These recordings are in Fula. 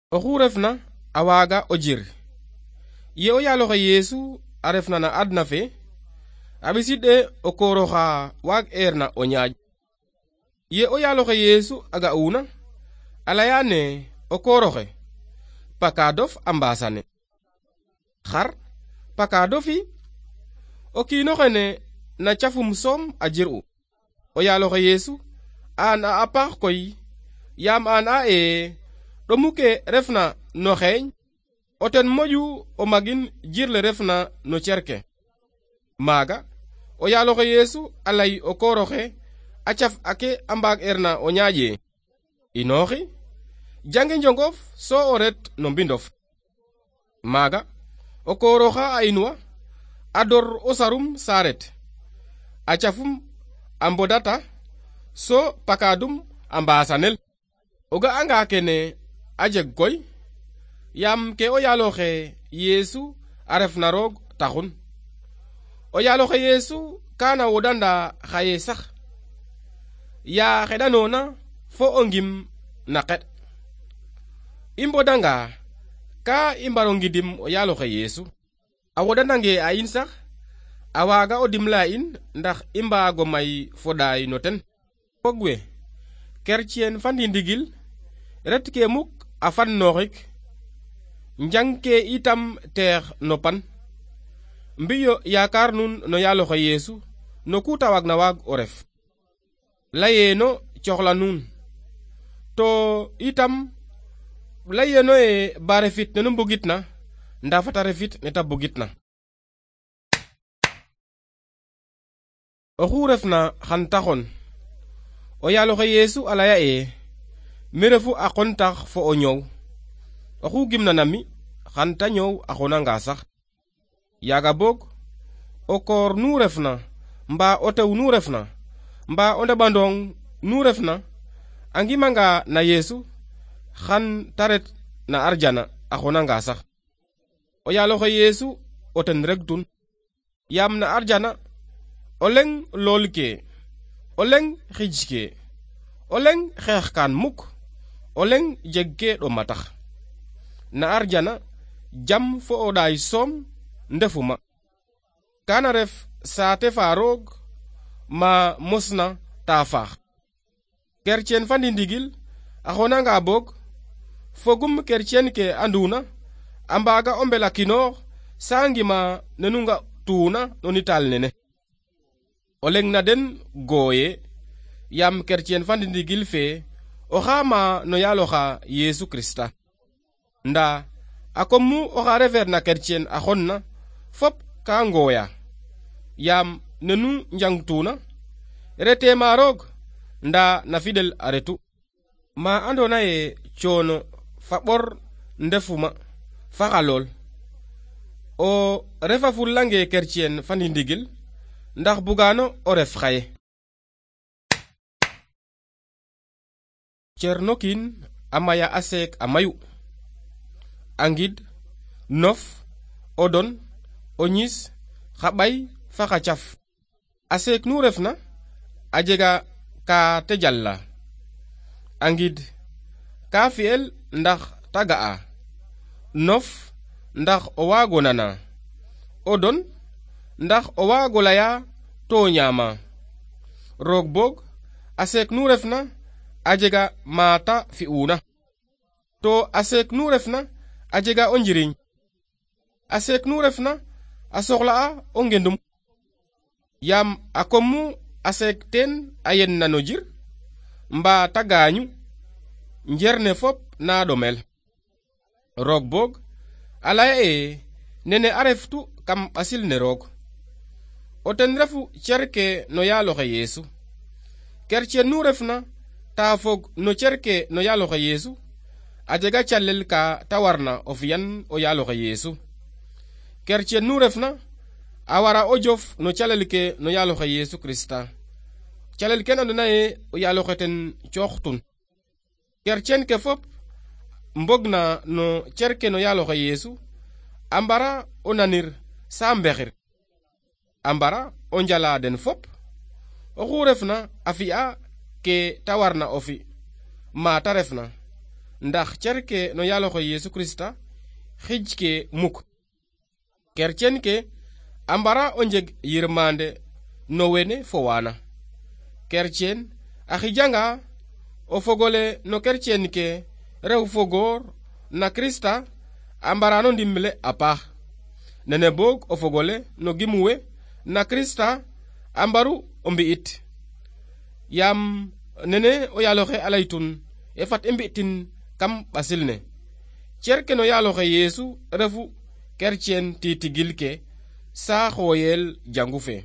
oxu refna a waaga o jir ye o yaaloxe Yeesu a refna na adna fe a ɓiside o kooroxa waag eerna o ñaaƴ. Ye o yaaloxe Yeesu a ga'una a leya ne o kooroxe pakadof a mbaasane xar pakadofi o kiinoxene na cafum soom a jir'u. O yaaloxe Yeesu aan a paax koy yaam aan a ɗomu ke refna no xeeñ o ten moƴu o magin jirle refna no cerke. Maaga o yaaloxe Yeesu a lay o kooroxe a caf ake a mbaag erna o ñaaƴe inooxi jangi njongof so o ret no mbindof. Maaga o kooroxa a inwa a dor o sarum saaret a cafum a mbodata so pakadum a mbaasanel. O ga'anga kene a jeg koy yaam ke o yaaloxe Yeesu a refna roog taxun. O yaaloxe Yeesu kana wodanda xaye sax ya xeɗanoona fo o ngim na xeɗ. I mbodanga ka i mbaro ngidim o yaaloxe Yeesu a wodanange a in sax a waaga o dimle a in ndax i mbaago may foɗaay no ten. Fogwe kercien fa ndindigil ret ke muk a fan nooxik njang ke itam teex no pan mbiyo yaakar nun no yaaloxe Yeesu no ku ta waag na waag o ref layeeno coxla nuun to itam layeeno ba refit nenu mbugitna nda fata refit neta bugitna. Oxu refna xan taxon o yaaloxe Yeesu a laya mi refu a qontax fo o ñoow oxu gimna na mi xan ta ñoow a xonanga sax. Yaaga boog o koor nu refna mba o tew nu refna mba o ndeɓandong nu refna a ngimanga na Yeesu xan ta ret na arjana a xonanga sax. O yaaloxe Yeesu o ten regtun yaam na arjana o leŋ lool ke o leŋ xij ke o leŋ xeex kaan muk o leŋ jeg ke ɗoma tax. Na arjana jam fo o ɗaay soom ndefuma kana ref saate fa roog ma mosna ta faax. Kercien fa ndindigil a xonanga boog fogum kercien ke anduna a mbaaga o mbelakinoox sa ngima nenu nga tuuna no nitaal nene. O leŋ na den gooye yaam kercien fa ndindigil fe o xaama no yaaloxa Yeesu Krista. Nda a kom mu oxa refeerna kercien a xonna fop ka ngooya yaam nenu njangtuuna rete ma roog nda na fidel a retu. Ma andona ye coono fa ɓor ndefuma fa xalool o refa fullange kercien fa ndindigil ndax bugano o ref xaye. Cerno kiin a maya a seek a mayu a ngid nof o don o ñis xa ɓay fa xa caf. A seek nu refna a jega ka te jalla a ngid ka fi'el ndax ta ga'a nof ndax o waago nana o don ndax o waago laya to ñaama. Roog boog a seek nu refna a jega maata fi'una to a seek nu refna a jega o njiriñ. A seek nu refna a soxla'a o ngendum yaam a kommu a seek teen a yenna no jir mba ta gaañu njerne fop na ɗomel. Roog boog a laya nene a reftu kam ɓasil ne roog o ten refu cerke no yaaloxe Yeesu. Kercien nu refna ta fog no cerke no yaaloxe Yeesu a jega calel ka ta warna o fiyan o yaaloxe Yeesu. Kercien nu refna a wara o jof no calel ke no yaaloxe Yeesu Krista. Calel ken andona ye o yaaloxe ten cooxtun. Kercien ke fop mbogna no cerke no yaaloxe Yeesu a mbara o nanir sa mbexir a mbara o njala den fop oxu refna a fi'a ke ta warna o fi ma ta refna ndax cerke no yaloxe Yesu Krista xij ke muk kercen ke a mbara o njeg yirmande no wene fo wana kercen a xijanga o fogole no kercen ke rew fogor na Krista a mbara no ndimle a paax nene boog o fogole no gimuwe na Krista a mbaru o mbi'it yam nene o yaloxe a laytun e fat i mbi'tin kam ɓasil ne cerke no yaloxe Yesu refu kercen titigil ke sa xoyel jangu fe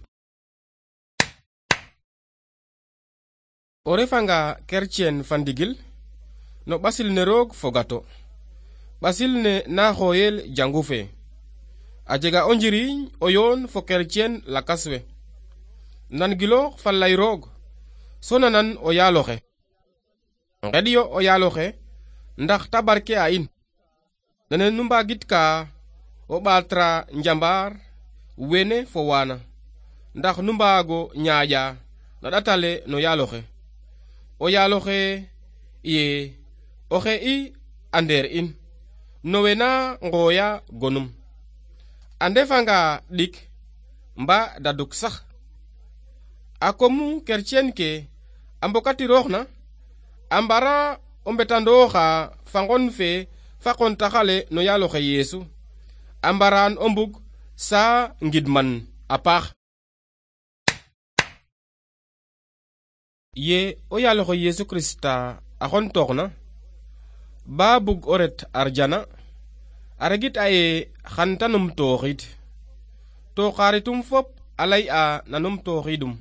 o refanga kercen fandigil no ɓasil ne roog fogato ɓasil ne na xoyel jangu fe a jega o njiriñ o yoon fo kercen lakas we nan giloox fa lay roog so nanan o yaloxe ngeɗyo o yaloxe ndax ta barke a in nene nu mbagit ka o ɓatra njambar wene fo wana ndax nu mbago ñaaƴa na ɗatale no yaloxe o yaloxe ye oxe i ander in no wena ngoya gonum a ndefanga ɗik mba daduk sax a komu kercen ke a mbokatiroox na a mbara o mbetandooxa fa ngon fe fa qontaxale no yaloxe Yesu a mbaran o mbug sa ngidman a paax ye o yaloxe Yesu Krista a xontooxna ba bug o ret arjana a regit a ye xan ta numtooxid to xaritum fop a lay a na numtooxidum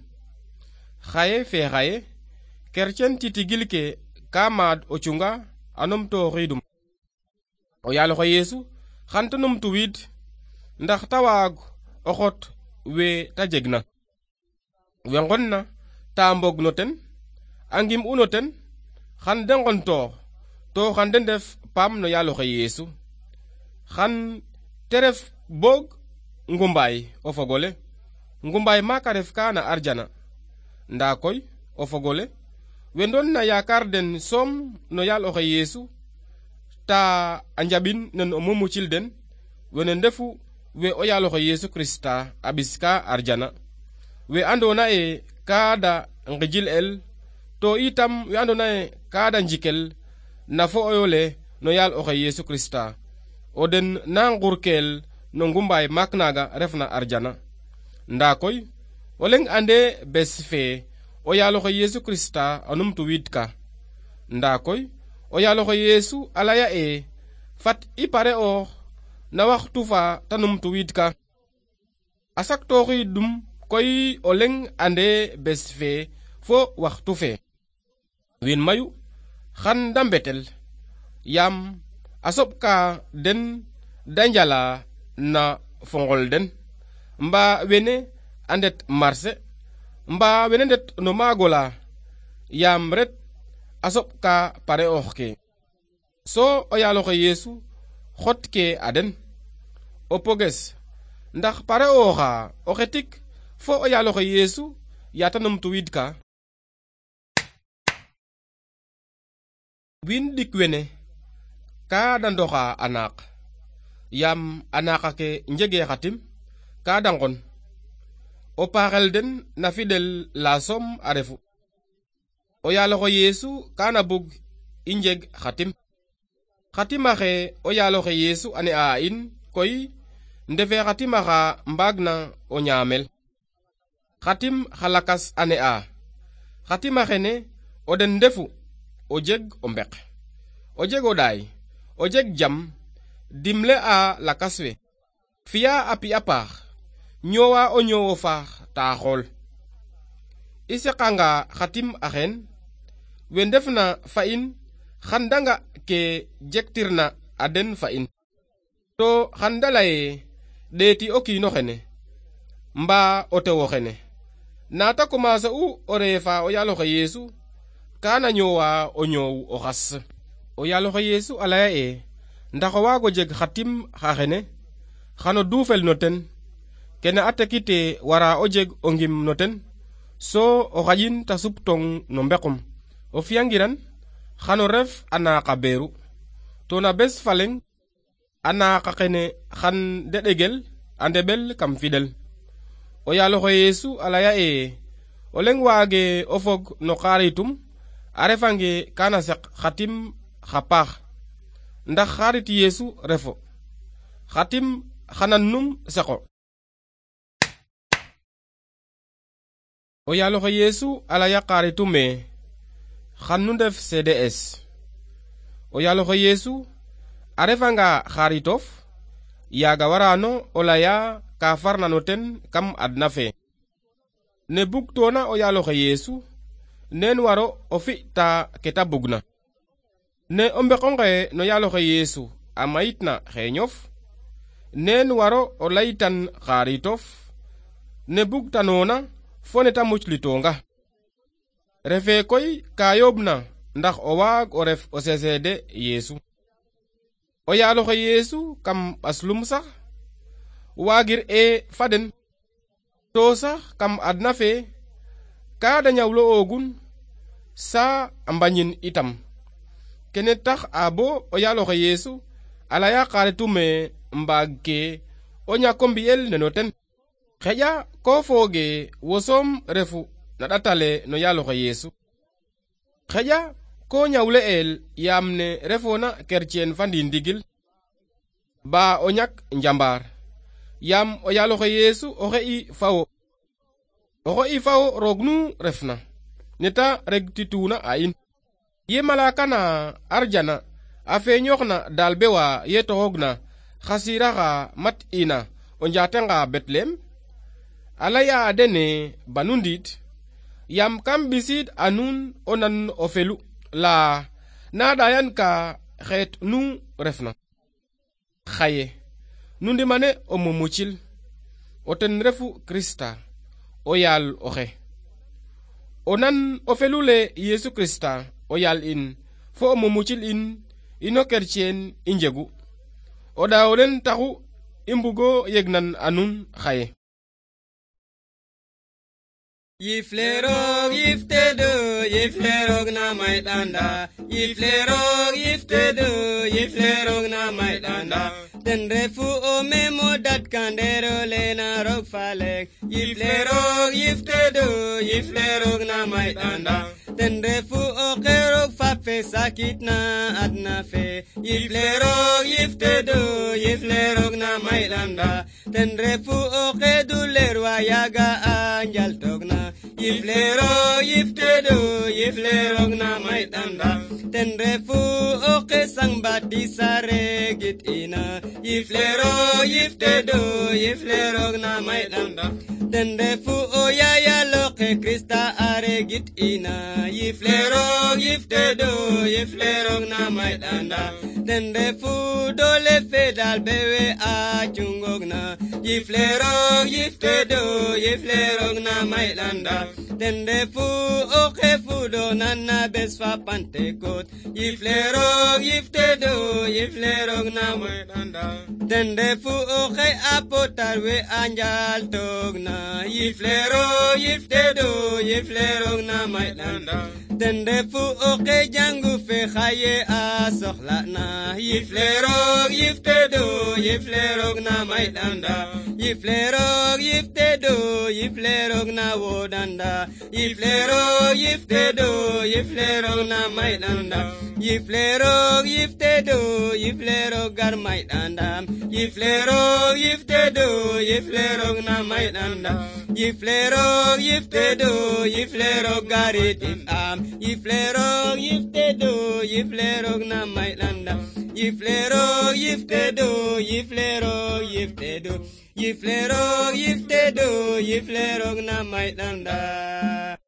xaye fe xaye kercen titigil ke ka maad o cunga a numtooxidum o yaloxe Yesu xan ta numtuwid ndax ta waag o xot we ta jegna we ngonna ta mbog no ten a ngim u no ten xan de ngontoox to xan de ndef paam no yaloxe Yesu xan te ref boog ngumbaay o fogole ngumbaay maaka ref ka na arjana nda koy o fogole we ndon na yakar den som no yaloxe Yesu ta a njaɓin nen o mumucil den wene ndefu we o yaloxe Yesu Krista a ɓiska arjana we andona ye kaada ngijil el to itam we andona ye kaada njikel na fo oyole no yaloxe Yesu Krista o den na ngurkel no ngumbaay maak naga refna arjana nda koy o leng ande bes fe o yaloxe Yesu Krista a numtu wid ka nda koy o yaloxe Yesu a laya e fat i pare oox na waxtu fa ta numtu wid ka a saktooxidum koy o leng ande bes fe fo waxtu fe win mayu xan da mbetel yam a soɓ ka den da njala na fo ngol den mba wene a ndet marché mba wene ndet no maagola yam ret a soɓ ka pare oox ke so o yaloxe Yesu xot ke a den o poges ndax pare ooxa o xetik fo o yaloxe Yesu yata numtuwid ka win dik wene ka da ndoxa a naaq yam a naaqa ke njege xatim ka da ngon o paaxel den na fidel la som a refu o yaloxe Yesu kana bug i njeg xatimaxe o yaloxe Yesu a ne a in koy ndefe xatimaxa mbaagna o ñaamel xatim xa lakas a ne a xatimaxene o den ndefu o jeg o mbek o jeg o ɗaay o jeg jam dimle a lakas we fiya a pi'a paax ñoowa o ñoowo faax ta xool i seqanga xatim axen we ndefna fa in xan danga ke jektirna a den fa in to xan da laye ɗeeti o kiino xene mba o tewo xene nata commencer u o reefa o yaloxe Yesu kana ñoowa o ñoow o xas o yaloxe Yesu a laya e ndax o waago jeg xatim xa xene xano duufel no ten kene a tekite wara o jeg o ngim no ten so o xaƴin ta suptong no mbequm o fiyangiran xano ref a naaqa beeru to na bes faleng ana kakene xan dedegel andebel kam fidel o yaloxe Yesu alaya o leng waage o fog no xaritum a refange kana saq xatim xa paax ndax xarit Yesu refo xatim xanan num saqo o yaloxe Yesu alaya xaritume xan nu ndef CDS o yaloxe Yesu a refanga xaritof yaga warano o laya ka farna no ten kam adna fe ne bugtona o yaloxe Yesu nen waro o fi'ta keta bugna ne o mbeqonge no yaloxe Yesu a mayitna xeñof nen waro o laytan xaritof ne bugtanona fo neta muclitonga refe koy ka yobna ndax o waag o ref o sesede Yesu o yaloxe Yesu kam aslum sax wagir faden to sax kam adna fe ka da ñawlo ogun sa ambañin itam kene tax abo o yaloxe Yesu alaya xaretume mbaag ke o ñako mbiyel neno ten xeƴa ko fooge wosom refu na ɗatale no yaloxe Yesu xeƴa ko ñawle el yaam ne refona kercien fandi ndigil ba o ñak njambar yaam o yaloxe Yesu o xe'i fawo roog nu refna neta regtituna a in ye malaka na arjana a feñoxna dal bewa ye toxogna xa siraxa mat ina o njatenga Betlehem alaya dene banu ndiit yam kam bisid anun o nan o felu la na dayan ka xeet nu refna xaye nu ndimane o mumucil o ten refu Krista o yaal oxe o nan o felule Yesu Krista o yaal in fo o mumucil in ino kercien i njegu o daawolen taxu i mbugo yegnan anun xaye Yiflerog yiflerog na maidanda yiflerog na maidanda den refu o memo dat kandero lena rog falek yiflerog na maidanda den refu o kerog fafe sakit na adna fe yiflerog na maidanda den refu o kedulerwa yaga anjal togna yiflerog na maidanda ten refu o kesang batisare git ina yiflerog na maidanda ten refu o yaya loke Krista are git ina yiflerog na maidanda ten refu dole fedal bewe a chungogna yiflerog na maidanda den refu o kefu do nana besfa pantekot yiflerog na maidanda den refu o ke apotar we anjal togna yiflerog na maidanda den refu o ke jangu fe khaye a soxlana yiflerog na maidanda yiflerog na wodanda yiflerog na maidanda yiflerog gar maidanda yiflerog na maidanda yiflerog garitif am yiflerog na maidanda yiflerog na maidanda